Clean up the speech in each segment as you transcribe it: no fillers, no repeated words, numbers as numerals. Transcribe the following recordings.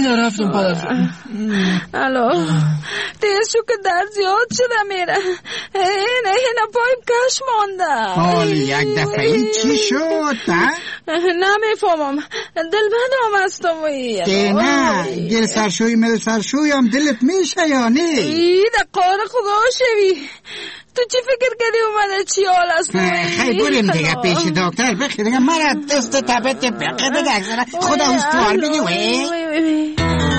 خیلی رفتم پدرجان. الو دیگه شو که درد زیاد شده میره. اینا پایم کش مانده. حال یک دفعه این چی شد؟ نمیفهمم، دل بندم هستم. نه گل سرشوی مل سرشوی هم دلت میشه یا نه؟ ای دقار خدا شوی. تو چی فکر کردی اومده چی حال است؟ خیلی بریم دیگه پیش دکتر بخیر دیگه. مرا دست تبت بخیر دیگه اکثر خدا استوار بگی.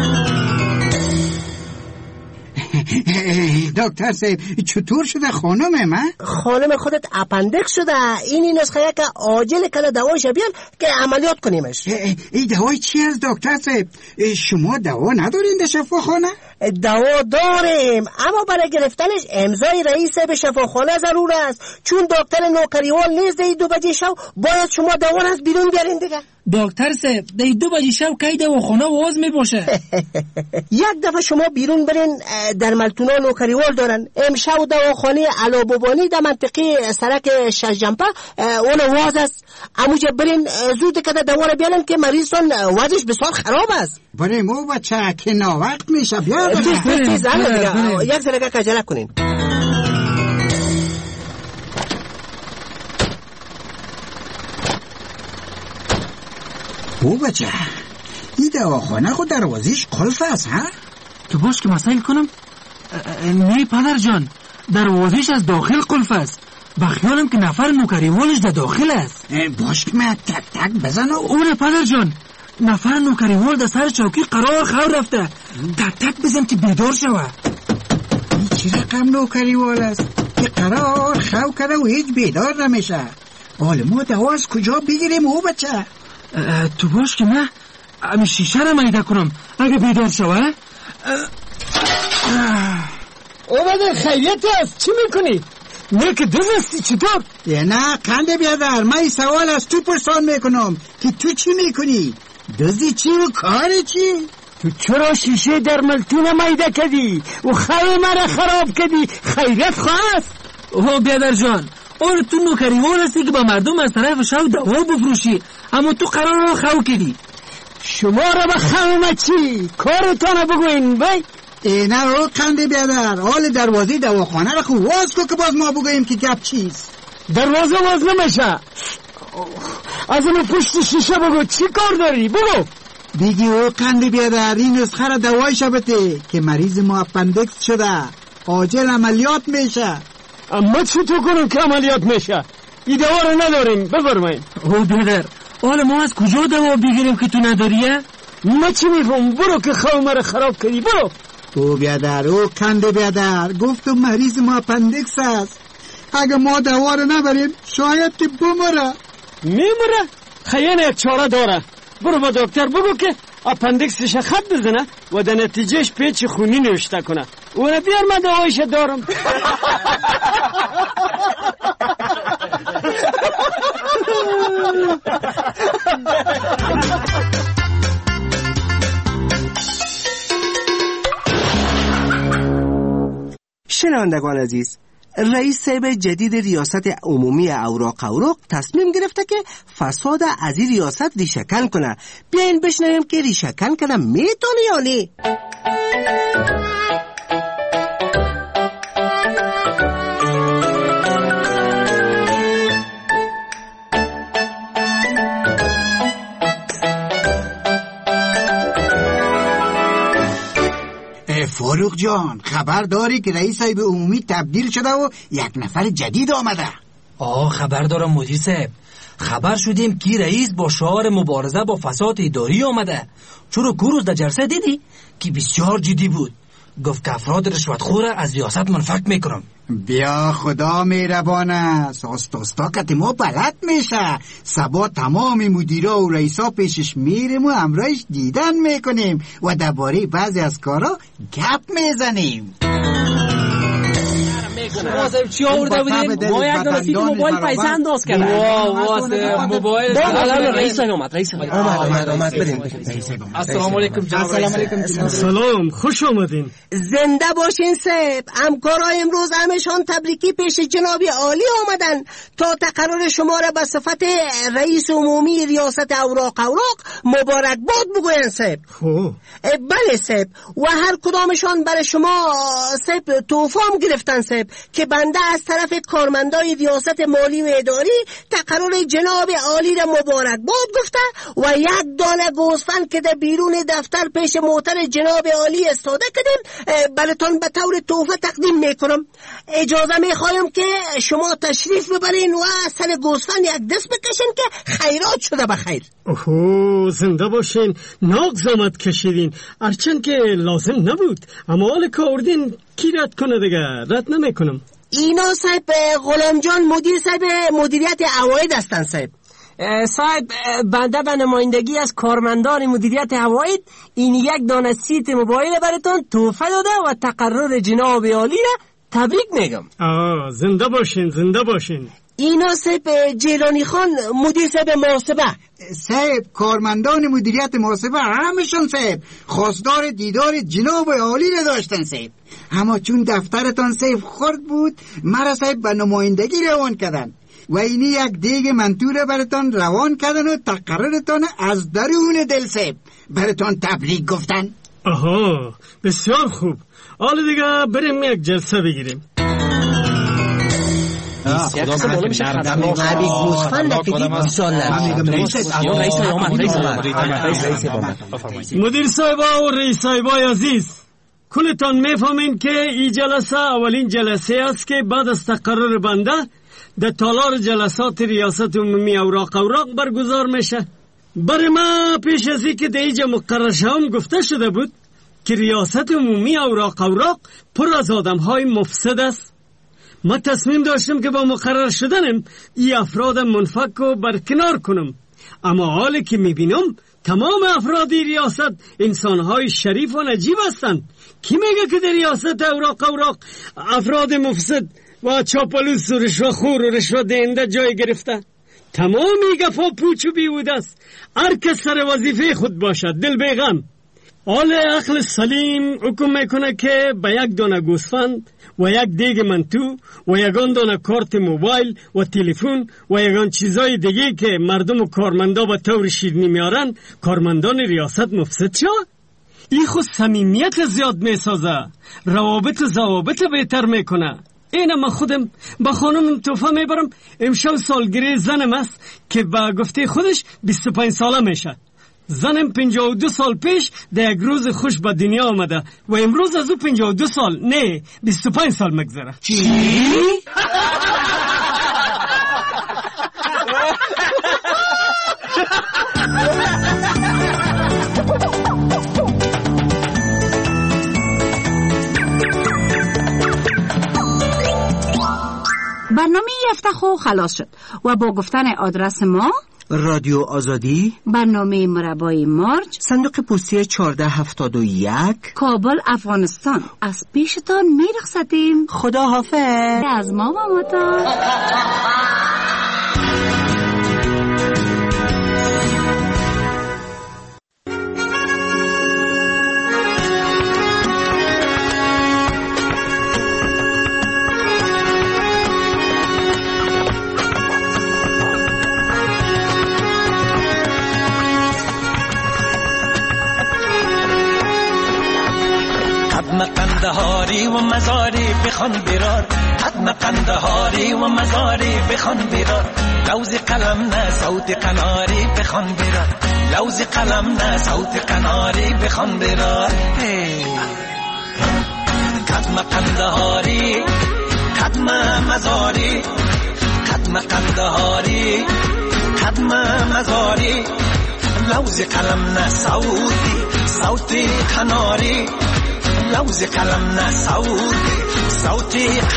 دکتر صاحب چطور شده خانم من؟ خانم خودت اپندکس شده. این نسخه که عاجل کنه دوایش بیان که عملیات کنیمش. این دوای چی از دکتر صاحب؟ شما دوا ندارین در شفاخانه؟ دوا داریم، اما برای گرفتنش امضای رئیس به شفاخانه ضرور است، چون دکتر نوکریوال نیست. 2 بجه شب باید شما دوا از بیرون بیارین دیگه. دکتر صاحب 2 بجه شب کی دواخانه واز میباشه؟ یک دفعه شما بیرون برین، در ملتونا نوکریوال دارن. امشب دواخانه علابوبانی در منطقه سرک شجنپه اون واز است. اموجه برین زود کده دوا رو بیارن که مریضتون وضعش بسیار خراب است. بریم او بچه که ناوقت میشه. بیا تیز یک زرگه کجله کنین. او بچه این دواخانه خود دروازیش قلف است ها؟ تو باش که مسائل کنم؟ نه پدر جان، دروازیش از داخل قلف است. بخیالم که نفر نوکریوالش در داخل است. باش که من تک تک بزنم. اونه پدر جان، نفر نوکریوال در سر چوکی قرار خور رفته. تک تک بزن که بیدار شوه. این چی رقم نوکریوال است که قرار خور کرده و هیچ بیدار نمیشه؟ حالا ما دوا از کجا بگیریم او بچه؟ تو باش که من امی شیشه را میده کنم اگه بیدار شوه. اومده خیلیت است، چی میکنی؟ نه که دزستی چطور؟ نه قنده بیادر، من این سوال از تو پرسان میکنم که تو چی میکنی؟ دزدی چی و کار چی؟ تو چرا شیشه در ملتون میده کردی و خواه مرا خراب کردی؟ خیلیت خواست؟ اوه بیادر جان، اور تو نوکریوال هستی که با مردم از طرف شو دوا بفروشی، اما تو قرار رو خو کردی. شما را به خواهم چی؟ کارتان بگوین بای. نه رو قنده بیادر، حال دروازه دواخانه رو خوب واز کن که باز ما بگویم که گپ چیست. دروازه واز نمیشه. از اون پشت شیشه بگو چی کار داری؟ بگو. بگی او قنده بیادر، این نسخه را دوایش بده که مریض ما اپندکس شده، عاجل عملیات میشه. اما چی تو کنم که عملیات میشه؟ این دوا رو نداریم، بفرمایید. او بیادر، حالا ما از کجا دوا بگیریم که تو نداریه؟ ما چی میفهم؟ برو که خواه مرا خراب کردی، برو. او بیادر، او کنده بیادر، گفتم مریض ما اپندکس است. اگه ما دوا رو نبریم شاید که بمره. میمره؟ خیلی یک چاره داره. برو با دکتر بگو که اپندکسش خط بزنه و در نتیجهش پیچ خونی نوشته کنه. اونه بیار من دوایش دارم. شنوندگان عزیز، رئیس صاحب جدید ریاست عمومی اوراق تصمیم گرفته که فساد از این ریاست ریشه‌کن کنه. بیاین بشنویم که ریشه‌کن کنه میتونه یا نه. فاروق جان، خبر داری که رئیس صاحب عمومی تبدیل شده و یک نفر جدید آمده؟ خبر دارم مدیر صاحب. خبر شدیم که رئیس با شعار مبارزه با فساد اداری آمده. چرا کوروز در جلسه دیدی که بسیار جدی بود؟ گفت که افراد رشوتخور از ریاست منفک میکنم. بیا خدا مهربان است. استا که ما بلد میشه. سبا تمام مدیرا و رئیسا پیشش میریم و همراهش دیدن میکنیم و درباره بعضی از کارا گپ میزنیم. شما صاحب چی آورده بودین؟ ما یک دانه سیت موبایل پیسه انداز کردن. واه موبایل رئیس اومد. آمد بریم. السلام علیکم جناب. سلام، خوش آمدین. زنده باشین صاحب. همکارای امروز همشان تبریکی پیش جناب عالی آمدن تا تقرر شما را به صفت رئیس عمومی ریاست اوراق مبارکباد بگوین صاحب. بله صاحب، و هر کدامشان برای شما صاحب تحفه هم گرفتن صاحب که بنده از طرف کارمندای ریاست مالی و اداری تقرر جناب عالی را مبارکباد گفته و یک دانه گوسفند که در بیرون دفتر پیش موتر جناب عالی استاده کردیم براتون به طور تحفه تقدیم میکنم. اجازه میخوایم که شما تشریف ببرین و سر گوسفند یک دست بکشین که خیرات شده بخیر. اوه، زنده باشین. ناک زحمت کشیدین، هرچند که لازم نبود، اما حال که آوردین کی رد کنه دیگه؟ رد نمیکنم. اینا صاحب غلام جان مدیر صاحب مدیریت عواید هستن صاحب. صاحب بنده به نمایندگی از کارمندان مدیریت عواید این یک دانه سیت موبایل براتون تحفه داده و تقرر جناب عالی را تبریک میگم. زنده باشین، زنده باشین. اینا صاحب جیلانی خان مدیر صاحب محاسبه. صاحب کارمندان مدیریت محاسبه همشون صاحب خواستار دیدار جناب عالی را داشتن صاحب، اما چون دفترتان صاحب خرد بود مرا صاحب به نمایندگی روان کردن و اینی یک دیگ منتور براتان روان کردن و تقررتان از درون دل صاحب براتان تبریک گفتن. آها، بسیار خوب. حالا دیگه بریم یک جلسه بگیریم. مدیر صاحبا و رئیس صاحبای عزیز، کلتان میفهمین که این جلسه اولین جلسه است که بعد از تقرر بنده در تالار جلسات ریاست عمومی اوراق برگزار میشه. برای ما پیش از این که در اینجا مقرر شوم گفته شده بود که ریاست عمومی اوراق پر از آدم‌های مفسد است. ما تصمیم داشتم که با مقرر شدنم این افراد منفک رو برکنار کنم، اما حالی که میبینم تمام افراد ریاست انسانهای شریف و نجیب هستند. کی میگه که در ریاست اوراق افراد مفسد و چاپلوس و رشوه‌خور و رشوه دهنده جای گرفته؟ تمامی گفا پوچ و بیهوده است. هر کس سر وظیفه خود باشد، دل بیغم. حال عقل سلیم حکم میکنه که به یک دانه گوسفند و یک دیگ منتو و یگان دانه کارت موبایل و تلفن و یگان چیزای دیگه که مردم و کارمندا به طور شیرینی میارن کارمندان ریاست مفسد شد. این خود صمیمیت زیاد میسازه، روابط و ضوابط بهتر میکنه. اینه من خودم با خانم تحفه میبرم. امشب سالگیری زنم است که با گفته خودش 25 ساله میشه. زنم 52 سال پیش در یک روز خوش به دنیا آمده و امروز از او 52 سال نه 25 سال مگذره. چی؟ برنامه یفتخو خلاص شد و با گفتن آدرس ما: رادیو آزادی، برنامه مربای مارج، صندوق پستی 1471، کابل، افغانستان، از پیشتان میرخصتیم. خدا حافظ. از ما و متا. قندهاری و مزاری بخوان برار، حتما قندهاری و مزاری بخوان برار، لوز قلم نه صوت قناری بخوان برار، لوز قلم نه صوت قناری بخوان برار. قدم قندهاری قدم مزاری، قدم قندهاری قدم مزاری، لوز قلم نه صوت قناری، لوز قلم نه صوت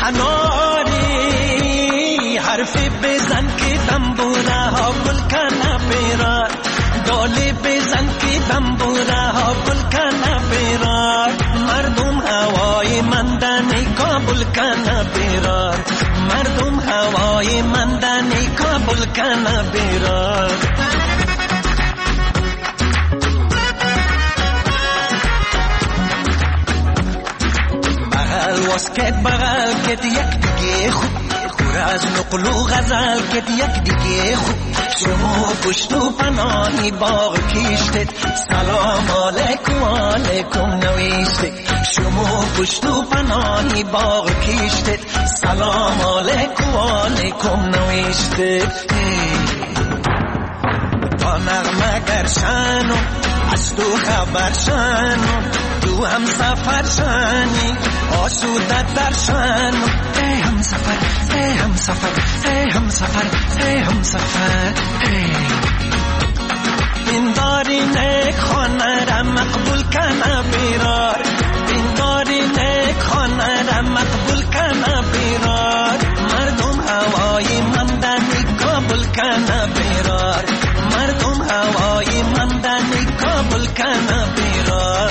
قناری. حرف بزن که دنبوره ها گل کنه پیرار، دالی بزن که دنبوره ها گل کنه پیرار، مردم هوای مندنی کابل کنه پیرار. هوای مندنی کابل کنه بیرار بغل واسکت بغل کت یک دیگه خوب خور از نقل و غزل کت یک دیگه خوب شما پشت و پناهی باغ کشتت سلام علیکم علیکم نوشتت شما پشت و پناهی باغ کشتت سلام علیکم علیکم نوشتت با نغمه گرشنو از تو خبر شنو تو هم سفر شنی آسودت در شنو ای هم سفر ای هم سفر ای هم سفر ای هم سفر این داری نیک خانه را مقبول کنه بیرار این داری نیک خانه را مقبول کنه بیرار مردم هوای مندنی قبول کنه بیرار مردم هوای مندنی قبول کنه بیرار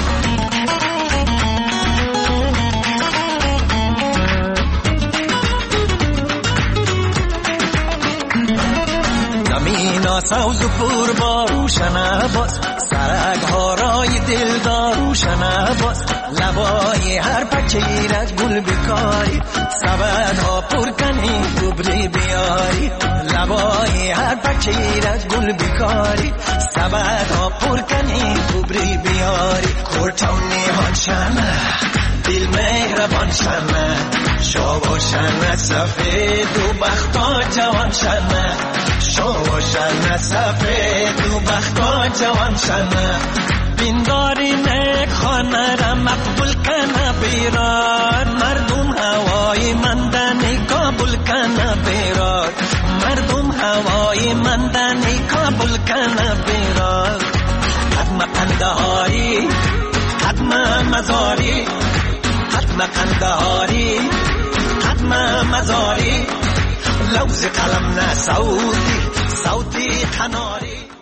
سوز و پور با روشن باز سرک ها رای دلدار روشن باز لبای هر پچه را گل بکاری سبد ها پر کنی گبری بیاری لبای هر پچه را گل بکاری سبد ها پر کنی گبری بیاری کورتونی هانشنه دل مهربان شنه شو شنه سفید و بختا جوان شنه شو شنه سفید و بختا جوان شنه بینداری نیک خانه را مقبول کنه بیرار مردم هوای مندنی قبول کنه بیرار مردم هوای مندنی قبول کنه بیرار حتما قندهاری حتما مزاری حتما قندهاری حتما مزاری لوز قلم نه صوتی قناری